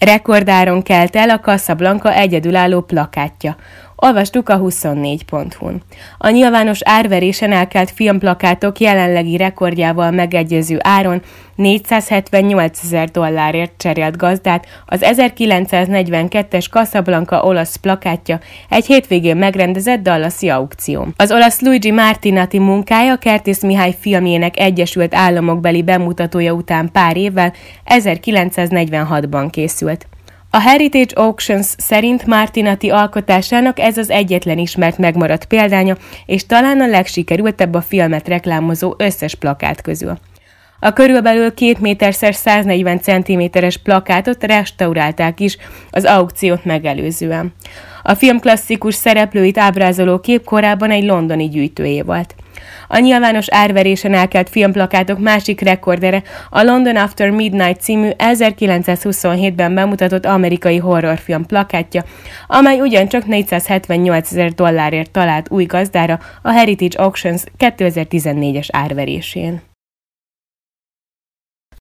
Rekordáron kelt el a Casablanca egyedülálló plakátja. Olvastuk a 24.hu-n. A nyilvános árverésen elkelt filmplakátok jelenlegi rekordjával megegyező áron $478,000 cserélt gazdát az 1942-es Casablanca olasz plakátja egy hétvégén megrendezett dallasi aukción. Az olasz Luigi Martinati munkája Kertész Mihály filmjének Egyesült Államokbeli bemutatója után pár évvel 1946-ban készült. A Heritage Auctions szerint Martinati alkotásának ez az egyetlen ismert megmaradt példánya, és talán a legsikerültebb a filmet reklámozó összes plakát közül. A körülbelül 2 méter x 140 cm-es plakátot restaurálták is az aukciót megelőzően. A film klasszikus szereplőit ábrázoló kép korábban egy londoni gyűjtőjé volt. A nyilvános árverésen elkelt filmplakátok másik rekordere a London After Midnight című 1927-ben bemutatott amerikai horrorfilm plakátja, amely ugyancsak $478,000 talált új gazdára a Heritage Auctions 2014-es árverésén.